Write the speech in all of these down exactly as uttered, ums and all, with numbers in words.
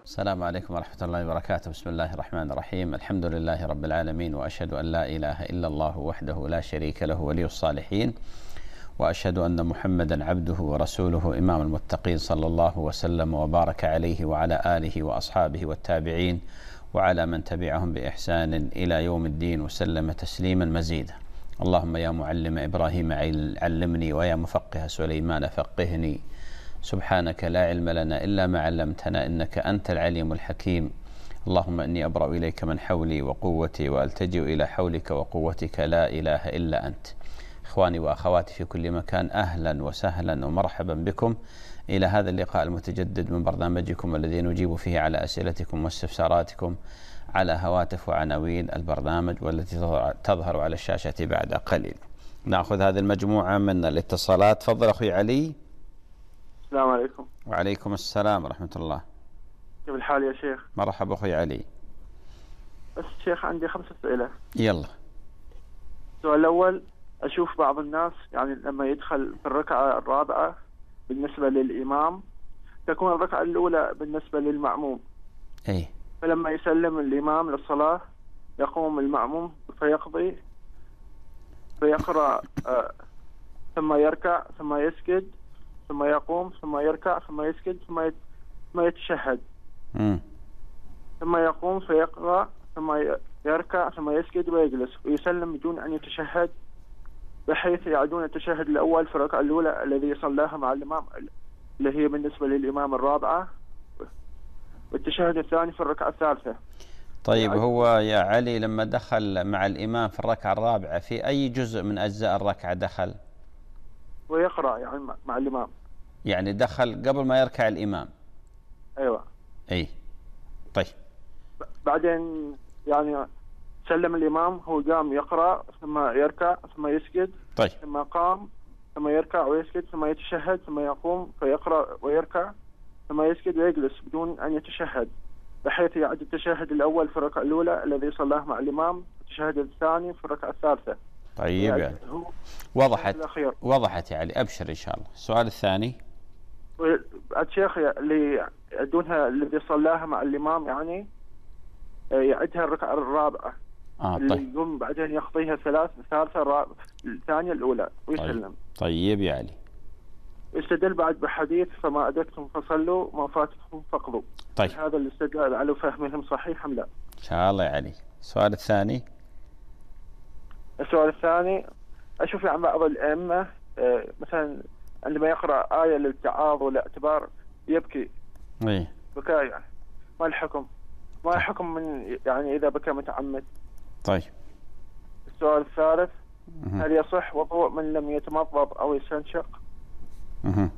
السلام عليكم ورحمة الله وبركاته. بسم الله الرحمن الرحيم. الحمد لله رب العالمين، وأشهد أن لا إله إلا الله وحده لا شريك له ولي الصالحين، وأشهد أن محمدا عبده ورسوله إمام المتقين، صلى الله وسلم وبارك عليه وعلى آله وأصحابه والتابعين وعلى من تبعهم بإحسان إلى يوم الدين، وسلم تسليما مزيدا. اللهم يا معلم إبراهيم علمني، ويا مفقه سليمان فقهني. سبحانك لا علم لنا إلا ما علمتنا، إنك أنت العليم الحكيم. اللهم إني أبرأ إليك من حولي وقوتي، وألتجئ إلى حولك وقوتك لا إله إلا أنت. إخواني وأخواتي في كل مكان، أهلا وسهلا ومرحبا بكم إلى هذا اللقاء المتجدد من برنامجكم الذي نجيب فيه على أسئلتكم واستفساراتكم على هواتف وعناوين البرنامج، والتي تظهر على الشاشة بعد قليل. نأخذ هذه المجموعة من الاتصالات. تفضل أخوي علي. السلام عليكم. وعليكم السلام ورحمة الله. كيف الحال يا شيخ؟ مرحبا أخوي علي. بس شيخ عندي خمس أسئلة. يلا. السؤال الأول، أشوف بعض الناس يعني لما يدخل في الركعة الرابعة بالنسبة للإمام تكون الركعة الأولى بالنسبة للمأموم. أي. فلما يسلم الإمام للصلاة يقوم المأموم فيقضي فيقرأ آه ثم يركع ثم يسجد ثم يقوم ثم يركع ثم يسجد ثم ثم يتشهد. مم. ثم يقوم فيقرأ ثم يركع ثم يسجد ويجلس ويسلم بدون أن يتشهد، بحيث يعدون التشهد الأول في الركعة الأولى الذي صلاها مع الإمام اللي هي بالنسبة للإمام الرابعة، والتشهد الثاني في الركعة الثالثة. طيب، هو يا علي لما دخل مع الإمام في الركعة الرابعة في أي جزء من أجزاء الركعة دخل؟ ويقرأ يعني مع الإمام. يعني دخل قبل ما يركع الإمام. أيوة. أي. طيب. بعدين يعني سلم الإمام، هو قام يقرأ ثم يركع ثم يسجد. طيب. ثم قام ثم يركع ويسجد ثم يتشهد ثم يقوم فيقرأ ويركع ثم يسجد ويجلس بدون أن يتشهد، بحيث يعد التشهد الأول في الركعة الأولى الذي صلاه مع الإمام، والتشهد الثاني في الركعة الثالثة. طيب يعني وضحت وضحت يا علي، أبشر إن شاء الله. السؤال الثاني، الشيخ اللي يعدونها الذي صلاها مع الإمام يعني يعدها الركعة الرابعة. آه اللي طيب. يقوم بعدين يقضيها ثلاث الثالثة الرابعة الثانية الأولى ويسلم. طيب. طيب يا علي. يستدل بعد بحديث فما أدركتم فصلوا ما فاتكم فقضوا. طيب. هذا الاستدلال على فهمهم صحيح أم لا؟ إن شاء الله يا علي. السؤال الثاني. السؤال الثاني، أشوف عن بعض الأئمة مثلا عندما يقرأ آية للتعاظ والاعتبار يبكي. إيه. بكاء يعني. ما الحكم؟ ما الحكم من يعني إذا بكى متعمد؟ طيب. السؤال الثالث، مه. هل يصح وضوء من لم يتمضض أو يستنشق؟ مه.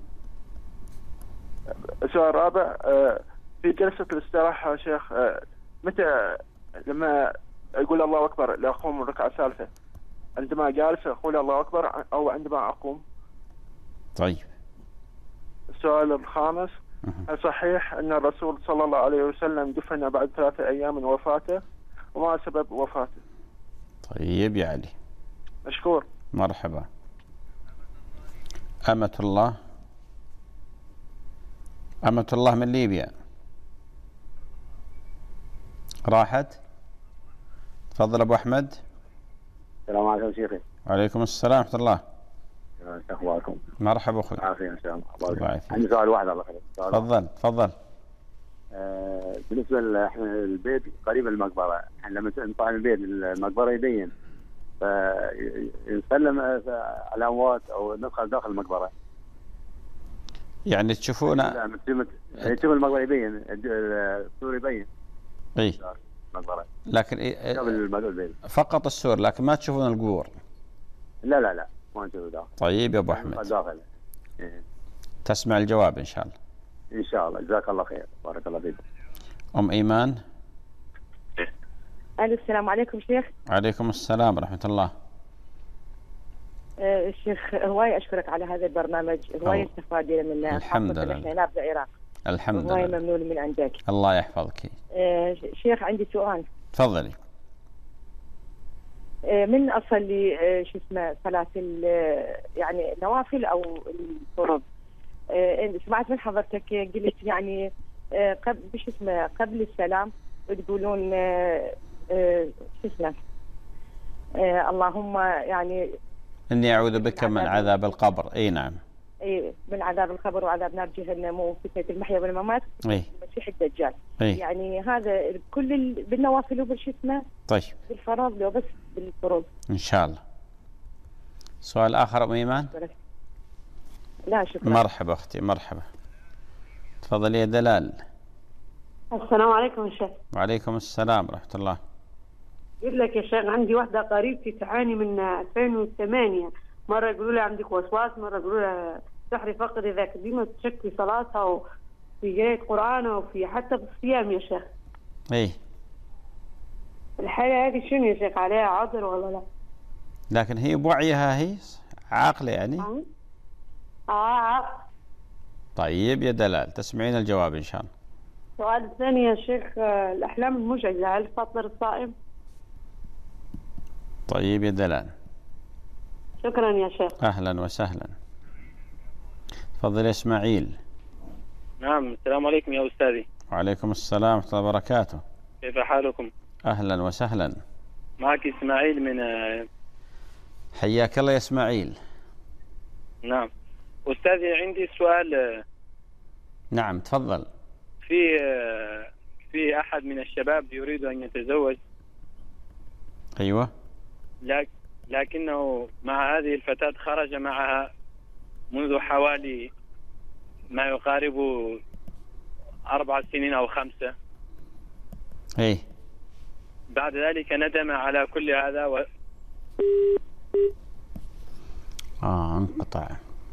السؤال الرابع، في جلسة الاستراحة يا شيخ متى لما يقول الله أكبر لأقوم من الركعة الثالثة، عندما جالس أقول الله أكبر أو عندما أقوم؟ طيب. السؤال الخامس، هل صحيح أن الرسول صلى الله عليه وسلم دفن بعد ثلاثة أيام من وفاته، وما سبب وفاته؟ طيب يا علي. مشكور. مرحبا. أمة الله. أمة الله من ليبيا. راحت. تفضل أبو أحمد. السلام عليكم شيخي. وعليكم السلام ورحمة الله. ايش اخباركم؟ مرحبا اخوي. عافية ان شاء الله. الله يعافيك. عندي سؤال واحد الله يخليك. تفضل تفضل. آه بالنسبة للبيت قريب المقبرة، احنا لما نطلع من البيت المقبرة يبين، فنسلم على الأموات أو ندخل داخل المقبرة. يعني تشوفون تشوف المقبرة يبين، السور يبين. اي. المقبرة. لكن إيه قبل البيت. فقط السور، لكن ما تشوفون القبور. لا لا لا ما نشوف داخل. طيب يا ابو احمد. داخل. إيه. تسمع الجواب ان شاء الله. ان شاء الله. جزاك الله خير. بارك الله فيك. ام ايمان. الو السلام عليكم شيخ. وعليكم السلام ورحمه الله. آه الشيخ هواي اشكرك على هذا البرنامج، هواي استفادنا منه. الحمد لله. احنا هنا بالعراق. الحمد لله. هواي ممنون من عندك. الله يحفظك. آه شيخ عندي سؤال. تفضلي. آه من اصلي آه شو اسمه صلاه يعني النوافل او الفرض، آه سمعت من حضرتك قلت يعني آه، قبل بش اسمه قبل السلام تقولون آه، آه، شو اسمه آه، اللهم يعني إني أعوذ بك من عذاب القبر. أي نعم. إيه، من عذاب القبر وعذاب نار جهنم وفتنة المحيا والممات أي. المسيح الدجال. أي. يعني هذا كل ال... بالنوافل وبالش اسمه. طيب. بالفرائض لو بس بالفروض. إن شاء الله. سؤال آخر أم إيمان؟ لا شكرا. مرحبا أختي مرحبا. تفضلي يا دلال. السلام عليكم يا شيخ. وعليكم السلام ورحمة الله. يقول لك يا شيخ عندي واحدة قريبتي تعاني من ألفين وثمانية، مرة يقولوا لها عندك وسواس، مرة يقولوا لها سحر فقر، إذا ديما تشك في صلاتها وفي قراءة قرآن وفي حتى في الصيام يا شيخ. إيه. الحالة هذه شنو يا شيخ، عليها عذر ولا لا؟ لكن هي بوعيها هي عاقلة يعني؟ آه آه. طيب يا دلال تسمعين الجواب إن شاء الله. السؤال الثاني يا شيخ، الأحلام المزعجة هل تفطر الصائم؟ طيب يا دلال. شكرا يا شيخ. أهلا وسهلا. تفضل يا إسماعيل. نعم السلام عليكم يا أستاذي. وعليكم السلام ورحمة الله وبركاته. كيف حالكم؟ أهلا وسهلا. معك إسماعيل من. حياك الله يا إسماعيل. نعم أستاذي عندي سؤال. نعم تفضل. في في أحد من الشباب يريد أن يتزوج. أيوة. لكنه مع هذه الفتاة خرج معها منذ حوالي ما يقارب أربع سنين أو خمسة. إيه. بعد ذلك ندم على كل هذا و... آه انقطع.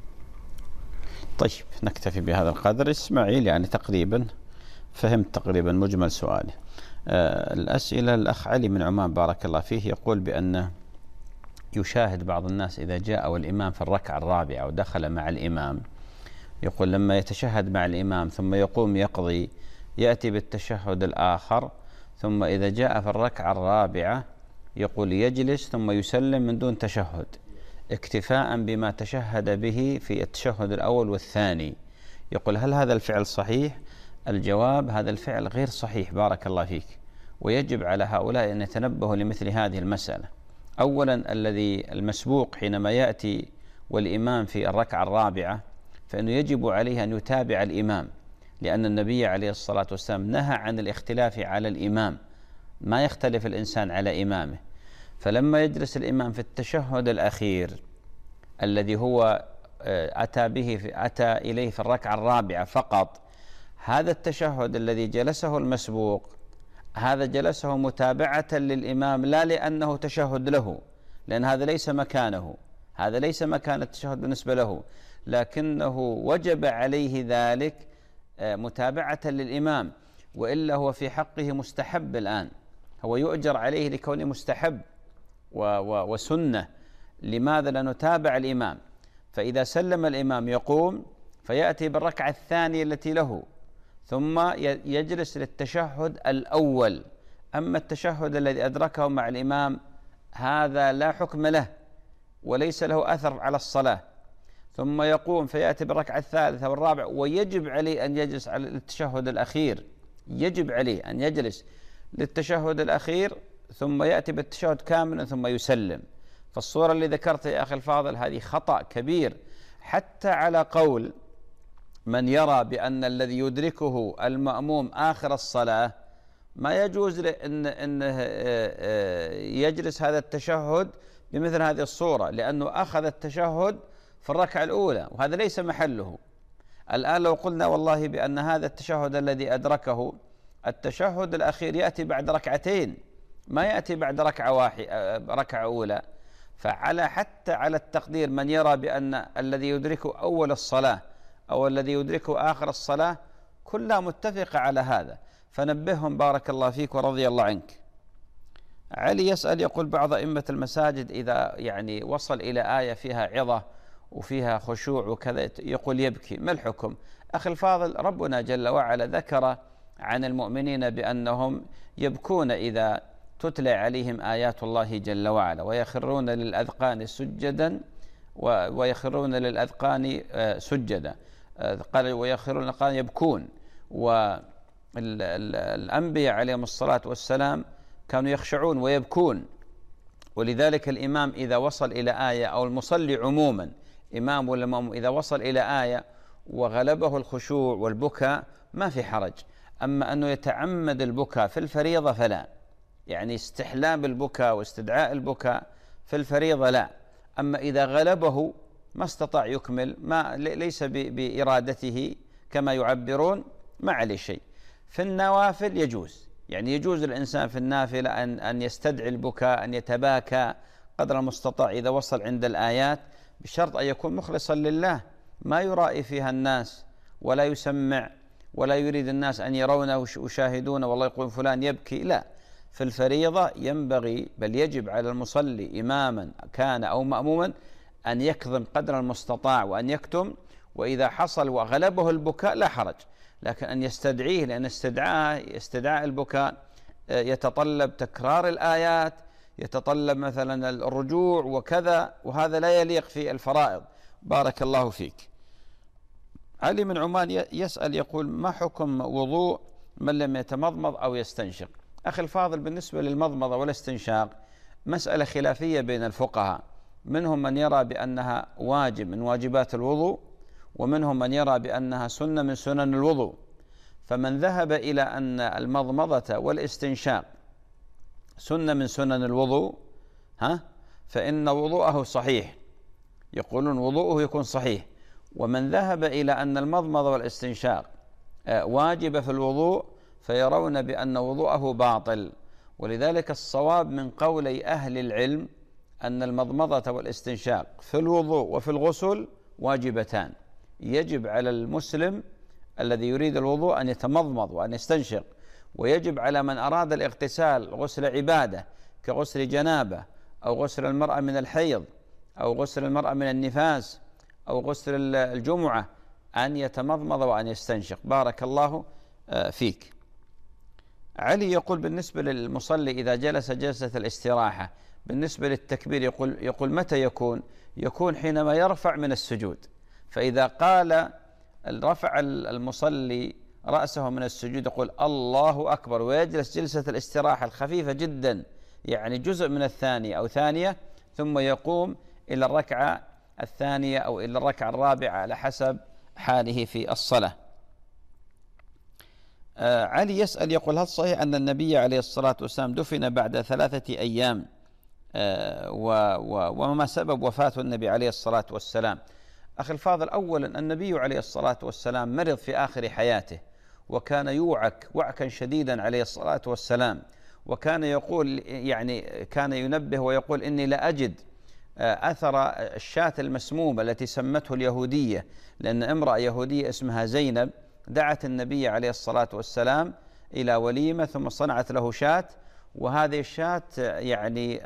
طيب نكتفي بهذا القدر. إسماعيل يعني تقريبا فهمت تقريبا مجمل سؤاله. آه الأسئلة الأخ علي من عمان بارك الله فيه يقول بأنه يشاهد بعض الناس إذا جاء والإمام في الركعة الرابعة ودخل مع الإمام، يقول لما يتشهد مع الإمام ثم يقوم يقضي يأتي بالتشهد الآخر، ثم إذا جاء في الركعة الرابعة يقول يجلس ثم يسلم من دون تشهد اكتفاء بما تشهد به في التشهد الأول والثاني. يقول هل هذا الفعل صحيح؟ الجواب هذا الفعل غير صحيح بارك الله فيك، ويجب على هؤلاء أن يتنبهوا لمثل هذه المسألة. أولا الذي المسبوق حينما يأتي والإمام في الركعة الرابعة فإنه يجب عليه أن يتابع الإمام، لأن النبي عليه الصلاة والسلام نهى عن الاختلاف على الإمام، ما يختلف الإنسان على إمامه. فلما يجلس الإمام في التشهد الأخير الذي هو أتى به في أتى إليه في الركعة الرابعة فقط، هذا التشهد الذي جلسه المسبوق هذا جلسه متابعة للإمام لا لأنه تشهد له، لأن هذا ليس مكانه، هذا ليس مكان التشهد بالنسبة له، لكنه وجب عليه ذلك متابعة للإمام، وإلا هو في حقه مستحب. الآن هو يؤجر عليه لكونه مستحب وسنة. لماذا؟ لأنه تابع الإمام. فإذا سلم الإمام يقوم فيأتي بالركعة الثانية التي له ثم يجلس للتشهد الأول. أما التشهد الذي أدركه مع الإمام هذا لا حكم له وليس له أثر على الصلاة، ثم يقوم فيأتي بالركعة الثالثة والرابعة، ويجب عليه أن يجلس على التشهد الأخير، يجب عليه أن يجلس للتشهد الأخير ثم يأتي بالتشهد كاملا ثم يسلم. فالصورة اللي ذكرتها يا أخي الفاضل هذه خطأ كبير، حتى على قول من يرى بأن الذي يدركه المأموم آخر الصلاة ما يجوز أن أنه يجلس هذا التشهد بمثل هذه الصورة، لأنه أخذ التشهد في الركعة الأولى وهذا ليس محله. الآن لو قلنا والله بأن هذا التشهد الذي أدركه التشهد الأخير يأتي بعد ركعتين ما يأتي بعد ركعة واحدة ركعة أولى، فعلى حتى على التقدير من يرى بأن الذي يدركه أول الصلاة أو الذي يدركه آخر الصلاة كلها متفقة على هذا، فنبههم بارك الله فيك ورضي الله عنك. علي يسأل يقول بعض أئمة المساجد إذا يعني وصل إلى آية فيها عظة وفيها خشوع وكذا يقول يبكي، ما الحكم؟ أخي الفاضل ربنا جل وعلا ذكر عن المؤمنين بأنهم يبكون إذا تتلى عليهم آيات الله جل وعلا ويخرون للأذقان سجدا ويخرون للأذقان سجدا، قال ويخرون للأذقان يبكون، والأنبياء عليهم الصلاة والسلام كانوا يخشعون ويبكون، ولذلك الإمام إذا وصل إلى آية، أو المصلي عموما إمام ولا مأموم، إذا وصل إلى آية وغلبه الخشوع والبكاء ما في حرج. أما أنه يتعمد البكاء في الفريضة فلا، يعني استحلاب البكاء واستدعاء البكاء في الفريضة لا. أما إذا غلبه ما استطاع يكمل، ما ليس بإرادته كما يعبرون، ما عليه شيء. في النوافل يجوز، يعني يجوز الإنسان في النافلة أن أن يستدعي البكاء، أن يتباكى قدر المستطاع إذا وصل عند الآيات، بشرط أن يكون مخلصا لله، ما يرائي فيها الناس ولا يسمع ولا يريد الناس أن يرونه ويشاهدونه والله يقول فلان يبكي، لا. في الفريضة ينبغي بل يجب على المصلي إماما كان أو مأموما أن يكظم قدر المستطاع وأن يكتم، وإذا حصل وغلبه البكاء لا حرج، لكن أن يستدعيه، لأن استدعاء استدعاء البكاء يتطلب تكرار الآيات، يتطلب مثلا الرجوع وكذا، وهذا لا يليق في الفرائض. بارك الله فيك. علي من عمان يسأل يقول: ما حكم وضوء من لم يتمضمض أو يستنشق؟ أخي الفاضل، بالنسبة للمضمضة والاستنشاق مسألة خلافية بين الفقهاء، منهم من يرى بأنها واجب من واجبات الوضوء، ومنهم من يرى بأنها سنة من سنن الوضوء. فمن ذهب إلى أن المضمضة والاستنشاق سنة من سنن الوضوء ها فإن وضوءه صحيح، يقولون وضوءه يكون صحيح. ومن ذهب إلى أن المضمضة والاستنشاق واجب في الوضوء فيرون بأن وضوءه باطل. ولذلك الصواب من قولي أهل العلم أن المضمضة والاستنشاق في الوضوء وفي الغسل واجبتان، يجب على المسلم الذي يريد الوضوء أن يتمضمض وأن يستنشق، ويجب على من أراد الاغتسال غسل عبادة كغسل جنابة أو غسل المرأة من الحيض أو غسل المرأة من النفاس أو غسل الجمعة أن يتمضمض وأن يستنشق. بارك الله فيك. علي يقول: بالنسبة للمصلي إذا جلس جلسة الاستراحة بالنسبة للتكبير يقول يقول متى يكون؟ يكون حينما يرفع من السجود. فإذا قال رفع المصلي رأسه من السجود يقول الله أكبر ويجلس جلسة الاستراحة الخفيفة جدا، يعني جزء من الثانية أو ثانية، ثم يقوم إلى الركعة الثانية أو إلى الركعة الرابعة على حسب حاله في الصلاة. آه علي يسأل يقول: هل صحيح أن النبي عليه الصلاة والسلام دفن بعد ثلاثة أيام؟ آه وما سبب وفاة النبي عليه الصلاة والسلام؟ أخي الفاضل، أولا النبي عليه الصلاة والسلام مرض في آخر حياته، وكان يوعك وعكا شديدا عليه الصلاة والسلام، وكان يقول يعني كان ينبه ويقول: إني لا أجد أثر الشاة المسمومة التي سمته اليهودية، لأن امرأة يهودية اسمها زينب دعت النبي عليه الصلاة والسلام إلى وليمة ثم صنعت له شاة، وهذه الشاة يعني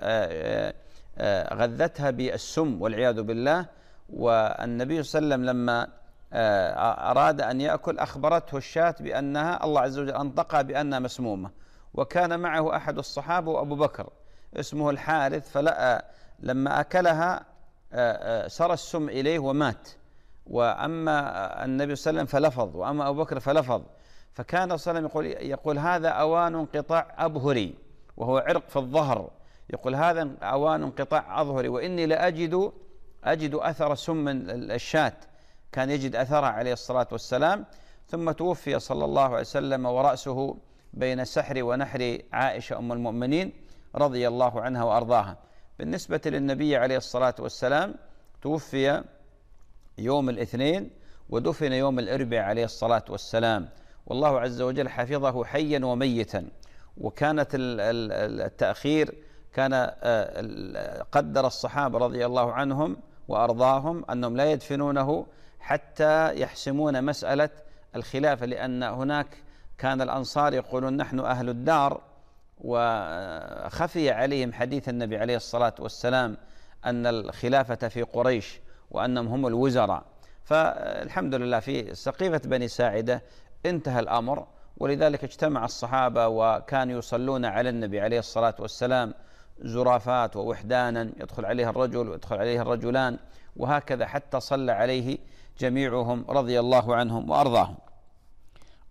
غذتها بالسم والعياذ بالله. والنبي صلى الله عليه وسلم لما أراد أن يأكل أخبرته الشاة بأنها الله عز وجل أنطقها بأنها مسمومة، وكان معه أحد الصحابة وأبو بكر اسمه الحارث، فلقى لما أكلها سرى السم إليه ومات. وأما النبي صلى الله عليه وسلم فلفظ، وأما أبو بكر فلفظ. فكان صلى الله عليه وسلم يقول, يقول هذا أوان انقطاع أبهري، وهو عرق في الظهر، يقول هذا أوان انقطاع أظهري، وإني لأجد أجد أثر سم الشاة، كان يجد أثرها عليه الصلاة والسلام. ثم توفي صلى الله عليه وسلم ورأسه بين سحر ونحر عائشة أم المؤمنين رضي الله عنها وأرضاها. بالنسبة للنبي عليه الصلاة والسلام توفي يوم الاثنين ودفن يوم الأربعاء عليه الصلاة والسلام، والله عز وجل حفظه حيا وميتا. وكانت التأخير كان قدر الصحابة رضي الله عنهم وأرضاهم أنهم لا يدفنونه حتى يحسمون مسألة الخلافة، لأن هناك كان الأنصار يقولون نحن أهل الدار، وخفي عليهم حديث النبي عليه الصلاة والسلام أن الخلافة في قريش وأنهم هم الوزراء. فالحمد لله في سقيفة بني ساعدة انتهى الأمر، ولذلك اجتمع الصحابة وكانوا يصلون على النبي عليه الصلاة والسلام زرافات ووحدانا، يدخل عليها الرجل ويدخل عليها الرجلان، وهكذا حتى صلى عليه جميعهم رضي الله عنهم وأرضاهم.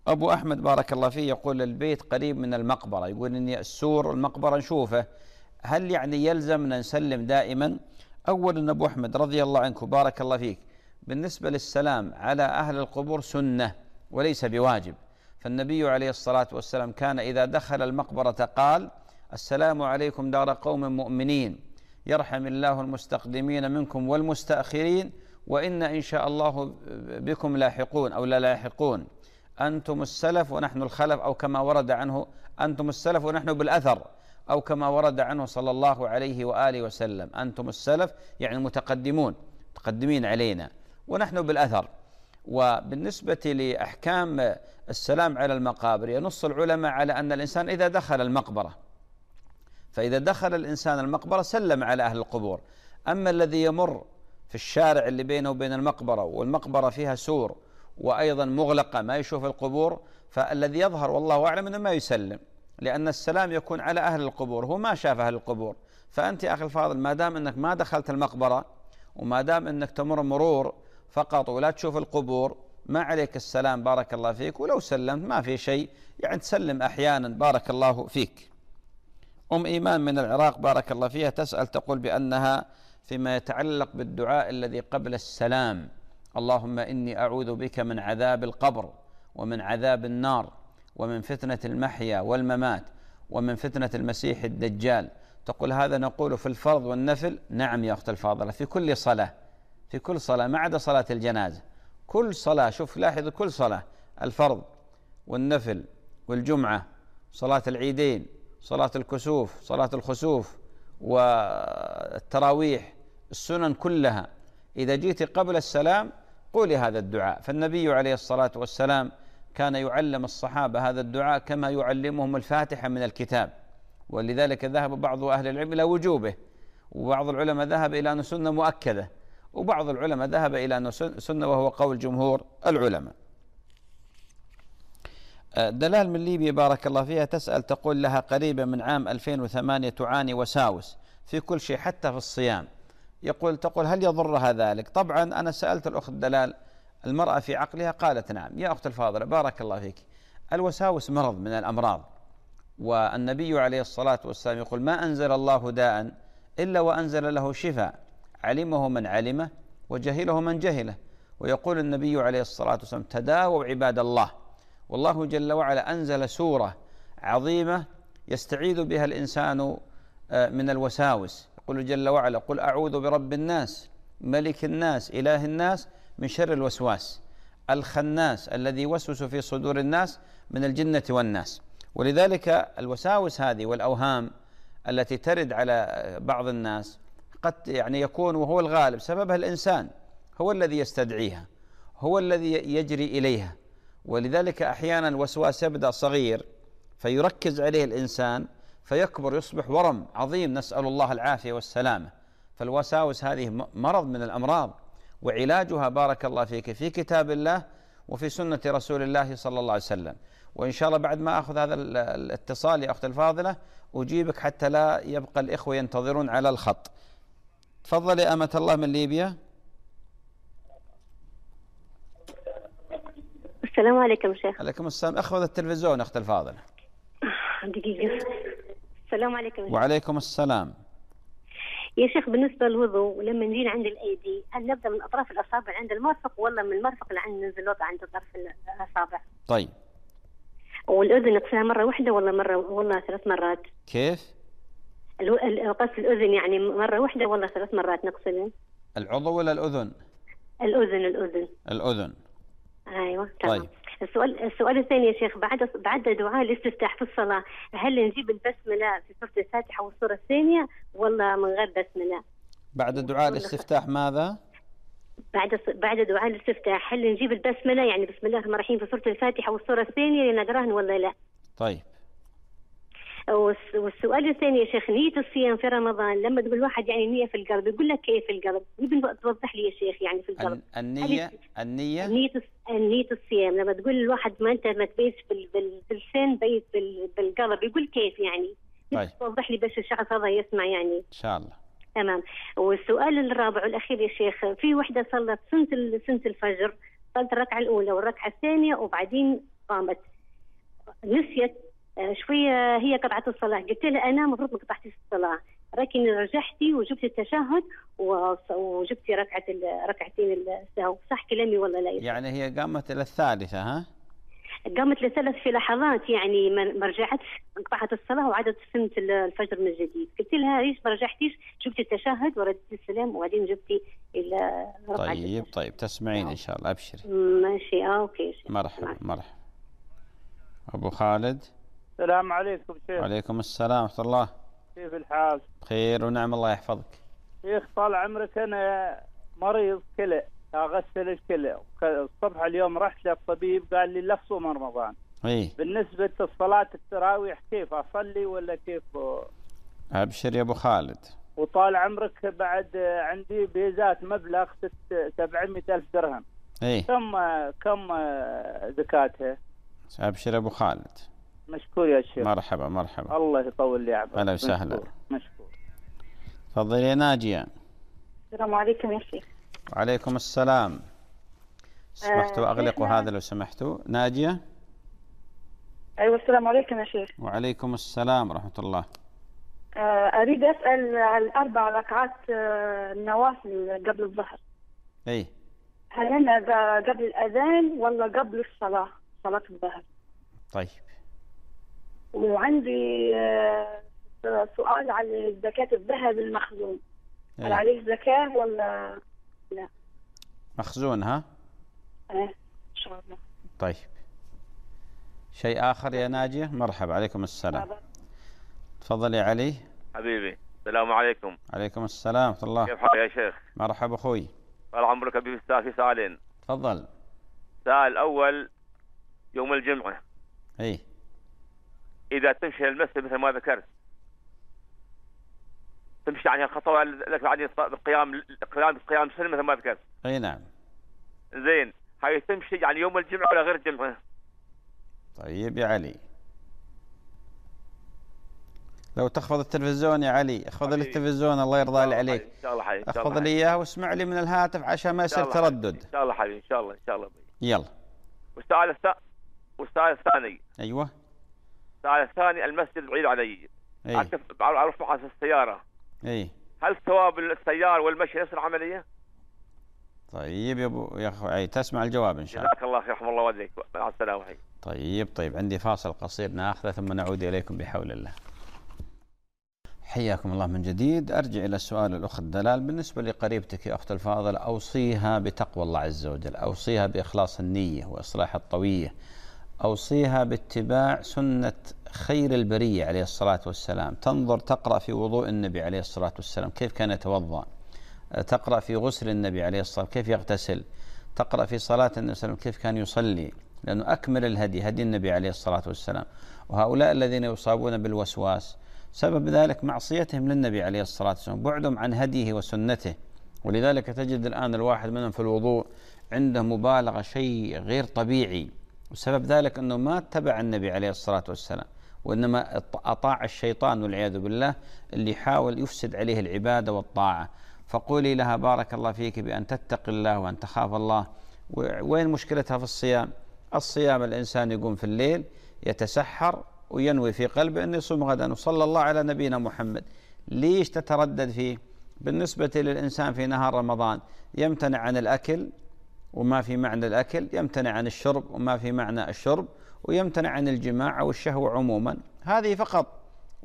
أبو أحمد بارك الله فيه يقول البيت قريب من المقبرة، يقول إني السور المقبرة نشوفه، هل يعني يلزمنا نسلم دائما؟ أولا أبو أحمد رضي الله عنك بارك الله فيك، بالنسبة للسلام على أهل القبور سنة وليس بواجب، فالنبي عليه الصلاة والسلام كان إذا دخل المقبرة قال السلام عليكم دار قوم مؤمنين يرحم الله المستقدمين منكم والمستأخرين وإن إن شاء الله بكم لاحقون أو لا لاحقون، أنتم السلف ونحن الخلف، أو كما ورد عنه أنتم السلف ونحن بالأثر، أو كما ورد عنه صلى الله عليه وآله وسلم أنتم السلف يعني متقدمون متقدمين علينا ونحن بالأثر. وبالنسبة لأحكام السلام على المقابر ينص العلماء على أن الإنسان إذا دخل المقبرة، فإذا دخل الإنسان المقبرة سلم على أهل القبور، أما الذي يمر في الشارع اللي بينه وبين المقبرة والمقبرة فيها سور وأيضا مغلقة ما يشوف القبور، فالذي يظهر والله أعلم أنه ما يسلم، لأن السلام يكون على أهل القبور، هو ما شاف أهل القبور. فأنت يا أخي الفاضل ما دام أنك ما دخلت المقبرة وما دام أنك تمر مرور فقط ولا تشوف القبور ما عليك السلام بارك الله فيك، ولو سلمت ما في شيء، يعني تسلم أحيانا بارك الله فيك. أم إيمان من العراق بارك الله فيها تسأل تقول بأنها فيما يتعلق بالدعاء الذي قبل السلام اللهم إني أعوذ بك من عذاب القبر ومن عذاب النار ومن فتنة المحيا والممات ومن فتنة المسيح الدجال، تقول هذا نقول في الفرض والنفل؟ نعم يا أخت الفاضلة، في كل صلاة، في كل صلاة ما عدا صلاة الجنازة، كل صلاة، شوف لاحظ كل صلاة، الفرض والنفل والجمعة صلاة العيدين صلاة الكسوف صلاة الخسوف والتراويح السنن كلها، إذا جيت قبل السلام قولي هذا الدعاء، فالنبي عليه الصلاة والسلام كان يعلم الصحابة هذا الدعاء كما يعلمهم الفاتحة من الكتاب، ولذلك ذهب بعض أهل العلم إلى وجوبه، وبعض العلماء ذهب إلى أنه سنة مؤكدة، وبعض العلماء ذهب إلى أنه سنة وهو قول جمهور العلماء. دلال من ليبيا بارك الله فيها تسأل تقول لها قريبة من عام ألفين وثمانية تعاني وساوس في كل شيء حتى في الصيام، يقول تقول هل يضرها ذلك؟ طبعا أنا سألت الأخت دلال المرأة في عقلها قالت نعم. يا أخت الفاضلة بارك الله فيك، الوساوس مرض من الأمراض، والنبي عليه الصلاة والسلام يقول ما أنزل الله داء إلا وأنزل له شفاء علمه من علمه وجهله من جهله، ويقول النبي عليه الصلاة والسلام تداووا عباد الله، والله جل وعلا أنزل سورة عظيمة يستعيذ بها الإنسان من الوساوس، يقول جل وعلا قل أعوذ برب الناس ملك الناس إله الناس من شر الوسواس الخناس الذي يوسوس في صدور الناس من الجنة والناس. ولذلك الوساوس هذه والأوهام التي ترد على بعض الناس قد يعني يكون وهو الغالب سببها الإنسان هو الذي يستدعيها، هو الذي يجري إليها، ولذلك أحيانا الوسواس يبدأ صغير فيركز عليه الإنسان فيكبر يصبح ورم عظيم، نسأل الله العافية والسلامة. فالوساوس هذه مرض من الأمراض، وعلاجها بارك الله فيك في كتاب الله وفي سنة رسول الله صلى الله عليه وسلم. وإن شاء الله بعد ما أخذ هذا الاتصال يا أخت الفاضلة أجيبك حتى لا يبقى الإخوة ينتظرون على الخط. تفضلي أمة الله من ليبيا. السلام عليكم شيخ. عليكم السلام. أخذ التلفزيون أخت الفاضلة. دقيقة. السلام عليكم شيخ. وعليكم السلام. يا شيخ بالنسبة للوضوء لما نجينا عند الأيدي هل نبدأ من أطراف الأصابع عند المرفق ولا من المرفق لعند ننزل الوضع عند طرف الأصابع؟ طيب. والأذن نغسلها مرة واحدة ولا مرة ولا ثلاث مرات؟ كيف؟ غسل الأذن يعني مرة واحدة ولا ثلاث مرات نغسلها؟ العضو ولا الأذن؟ الأذن الأذن. الأذن. أيوة تمام. طيب. السؤال السؤال الثاني يا شيخ بعد بعد دعاء الاستفتاح في الصلاة هل نجيب البسملة في سورة الفاتحة والسورة الثانية ولا من غير بسملة؟ بعد دعاء الاستفتاح ماذا؟ بعد بعد دعاء الاستفتاح هل نجيب البسملة يعني بسم الله الرحمن الرحيم في سورة الفاتحة والسورة الثانية نقراهن ولا لا؟ طيب. والسؤال الثاني يا شيخ نية الصيام في رمضان لما تقول واحد يعني نية في القلب يقول لك كيف في القلب؟ يمكن توضح لي يا شيخ يعني في القلب. النية النية نية نية الصيام لما تقول الواحد ما انت ما تبيش باللسان بيت بالقلب يقول كيف يعني؟ طيب. توضح لي بس الشخص هذا يسمع يعني. إن شاء الله. تمام. والسؤال الرابع والأخير يا شيخ في وحدة صلت سنة سنة الفجر صلت الركعة الأولى والركعة الثانية وبعدين قامت نسيت شوية هي قطعت الصلاة. قلت لها أنا مفروض ما قطعتي الصلاة، لكن رجعتي وجبتي التشهد وجبتي ركعة ركعتين السهو. صح كلامي ولا لا؟ يعني هي قامت إلى الثالثة؟ ها، قامت لثلاث في لحظات، يعني ما رجعتش، قطعت الصلاة وعادت سنة الفجر من جديد. قلت لها ليش ما رجعتيش؟ جبتي التشهد وردتي السلام وبعدين جبتي إلى ركعة. طيب طيب تسمعين إن شاء الله، أبشري. ماشي. آه أوكي. مرحبا مرحبا. أبو خالد. السلام عليكم شيخ. وعليكم السلام ورحمة الله. كيف الحال؟ بخير ونعم، الله يحفظك. شيخ طال عمرك أنا مريض كلى، أغسل الكلى. الصبح اليوم رحت للطبيب قال لي لا تصوم رمضان. إيه. بالنسبة لصلاة التراويح كيف أصلي ولا كيف؟ أبشر يا أبو خالد. وطال عمرك بعد عندي بيزات مبلغ سبعمائة ألف درهم. إيه. كم كم زكاتها؟ أبشر يا أبو خالد. مشكور يا شيخ. مرحبا مرحبا. الله يطول لي عمرك. أهلا وسهلا. مشكور مشكور. تفضلي يا ناجية. السلام عليكم يا شيخ. وعليكم السلام. سمحتوا أغلقوا هذا لو سمحتوا. ناجية. أيوة السلام عليكم يا شيخ. وعليكم السلام ورحمة الله. أريد أسأل عن الأربع ركعات النوافل قبل الظهر. إيه. هل أنا قبل الأذان ولا قبل الصلاة، صلاة الظهر؟ طيب. وعندي سؤال على زكاة الذهب المخزون. إيه. هل عليه زكاة ولا لا؟ مخزون ها؟ إيه إن شاء الله. طيب. شيء آخر يا ناجية؟ مرحبا. عليكم السلام. تفضل يا علي. حبيبي السلام عليكم. عليكم السلام ورحمة الله. كيف حالك يا شيخ؟ مرحبا أخوي. طال عمرك حبيبي. في سؤالين. تفضل. السؤال الأول يوم الجمعة. إيه. إذا تمشي المسجد مثل ما ذكرت، تمشي يعني الخطوة لك بعدين القيام القيام القيام سنة مثل ما ذكرت. أي نعم. زين، هاي تمشي يعني يوم الجمعة ولا غير الجمعة؟ طيب يا علي، لو تخفض التلفزيون يا علي، اخفض لي التلفزيون الله يرضى لي عليك. ان شاء الله حبيبي. اخفض لي اياه واسمع لي من الهاتف عشان ما يصير تردد. ان شاء الله حبيبي. ان شاء الله ان شاء الله. يلا. والسؤال الثاني والسؤال الثاني ايوه. السؤال الثاني المسجد بعيد علي. اي. اعرف معه في السيارة. اي. هل ثواب السيار والمشي نفس العملية؟ طيب يا ابو يا اخوي تسمع الجواب ان شاء الله. جزاك الله خير، رحم الله والديك، مع السلامة. طيب طيب عندي فاصل قصير ناخذه ثم نعود اليكم بحول الله. حياكم الله من جديد. ارجع الى السؤال الاخت دلال. بالنسبه لقريبتك يا اخت الفاضله، اوصيها بتقوى الله عز وجل، اوصيها باخلاص النيه واصلاح الطويه، اوصيها باتباع سنه خير البريه عليه الصلاه والسلام. تنظر تقرا في وضوء النبي عليه الصلاه والسلام كيف كان يتوضا، تقرا في غسل النبي عليه الصلاه والسلام كيف يغتسل، تقرا في صلاه النبي صلى الله عليه وسلم كيف كان يصلي، لانه اكمل الهدي هدي النبي عليه الصلاه والسلام. وهؤلاء الذين يصابون بالوسواس سبب ذلك معصيتهم للنبي عليه الصلاة والسلام، بعدهم عن هديه وسنته. ولذلك تجد الآن الواحد منهم في الوضوء عنده مبالغة شيء غير طبيعي، وسبب ذلك أنه ما اتبع النبي عليه الصلاة والسلام، وإنما أطاع الشيطان والعياذ بالله اللي يحاول يفسد عليه العبادة والطاعة. فقولي لها بارك الله فيك بأن تتقي الله وأن تخاف الله. وين مشكلتها في الصيام؟ الصيام الإنسان يقوم في الليل يتسحر وينوي في قلبه أن يصوم غدا، وصلى الله على نبينا محمد. ليش تتردد فيه؟ بالنسبة للإنسان في نهار رمضان يمتنع عن الأكل وما في معنى الأكل، يمتنع عن الشرب وما في معنى الشرب، ويمتنع عن الجماع أو الشهوة عموما، هذه فقط،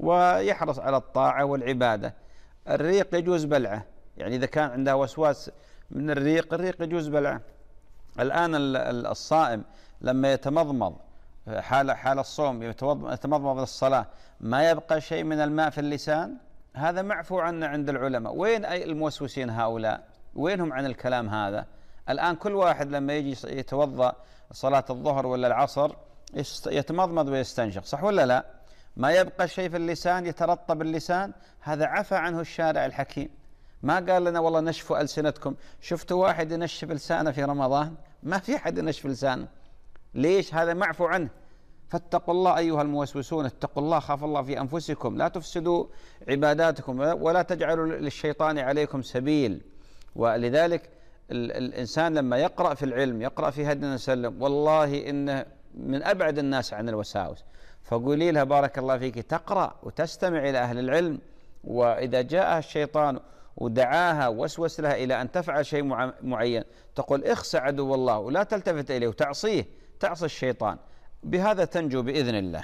ويحرص على الطاعة والعبادة. الريق يجوز بلعه، يعني إذا كان عنده وسواس من الريق، الريق يجوز بلعه. الآن الصائم لما يتمضمض حال حال الصوم يتمضمض الصلاة ما يبقى شيء من الماء في اللسان، هذا معفو عنه عند العلماء. وين أي الموسوسين هؤلاء؟ وينهم عن الكلام هذا؟ الآن كل واحد لما يجي يتوضأ صلاة الظهر ولا العصر يتمضمض ويستنشق، صح ولا لا؟ ما يبقى شيء في اللسان، يترطب اللسان، هذا عفى عنه الشارع الحكيم. ما قال لنا والله نشفوا ألسنتكم. شفتوا واحد ينشف لسانه في رمضان؟ ما في أحد ينشف لسانه. ليش؟ هذا معفو عنه. فاتقوا الله أيها الموسوسون، اتقوا الله، خاف الله في أنفسكم، لا تفسدوا عباداتكم ولا تجعلوا للشيطان عليكم سبيل. ولذلك الإنسان لما يقرأ في العلم، يقرأ في هدي النبي صلى الله عليه وسلم، والله إنه من أبعد الناس عن الوساوس، فقولي لها بارك الله فيك تقرأ وتستمع إلى أهل العلم، وإذا جاء الشيطان ودعاها ووسوس لها إلى أن تفعل شيء معين تقول اخسى عدو الله ولا تلتفت إليه وتعصيه، تعصي الشيطان، بهذا تنجو بإذن الله.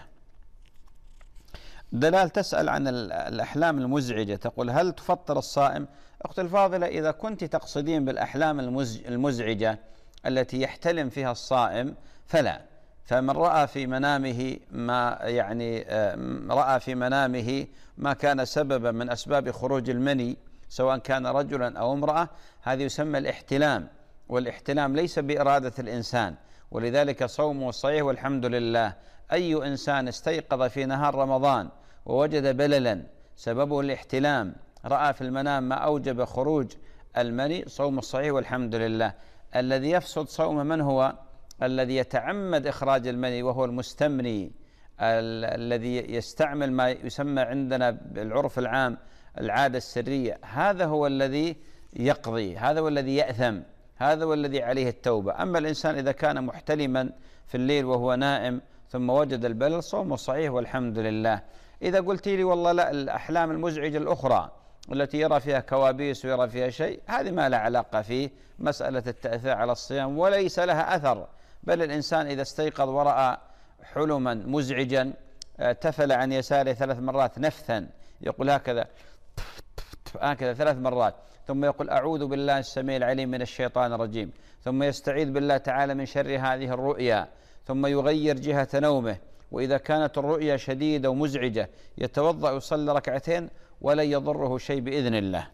دلال تسأل عن الأحلام المزعجة، تقول هل تفطر الصائم؟ أختي الفاضلة، إذا كنت تقصدين بالأحلام المزعجة التي يحتلم فيها الصائم فلا، فمن رأى في منامه ما يعني رأى في منامه ما كان سببا من أسباب خروج المني سواء كان رجلا أو امرأة، هذا يسمى الاحتلام، والاحتلام ليس بإرادة الإنسان، ولذلك صومه صحيح والحمد لله. أي إنسان استيقظ في نهار رمضان ووجد بللا سببه الاحتلام، رأى في المنام ما أوجب خروج المني، صوم الصحيح والحمد لله. الذي يفسد صوم من هو؟ الذي يتعمد إخراج المني وهو المستمني، الذي يستعمل ما يسمى عندنا بالعرف العام العادة السرية، هذا هو الذي يقضي، هذا هو الذي يأثم، هذا هو الذي عليه التوبة. أما الإنسان إذا كان محتلما في الليل وهو نائم ثم وجد البلل صومه صحيح والحمد لله. إذا قلت لي والله لا، الأحلام المزعجة الأخرى التي يرى فيها كوابيس ويرى فيها شيء، هذه ما لا علاقة فيه مسألة التأثير على الصيام وليس لها أثر، بل الإنسان إذا استيقظ ورأى حلما مزعجا تفل عن يساره ثلاث مرات نفثا، يقول هكذا هكذا ثلاث مرات، ثم يقول أعوذ بالله السميع العليم من الشيطان الرجيم، ثم يستعيذ بالله تعالى من شر هذه الرؤيا، ثم يغير جهة نومه، وإذا كانت الرؤيا شديدة ومزعجة يتوضأ ويصلي ركعتين ولا يضره شيء بإذن الله.